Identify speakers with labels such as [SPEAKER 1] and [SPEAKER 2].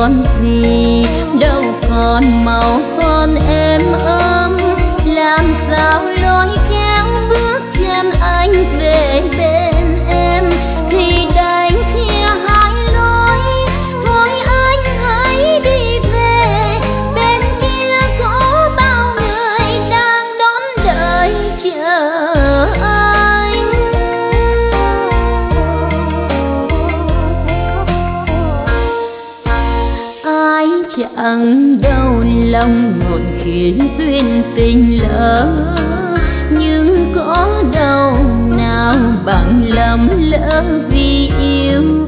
[SPEAKER 1] còn gì, đâu còn màu son êm ấm. Làm sao lối kéo bước chân anh về bên em, thì đành chia hai lối. Thôi anh hãy đi về, bên kia có bao người đang đón đợi chờ anh. Ai chẳng đau lòng ngọn khiến duyên tình lỡ, nhưng có đâu nào bằng lầm lỡ vì yêu.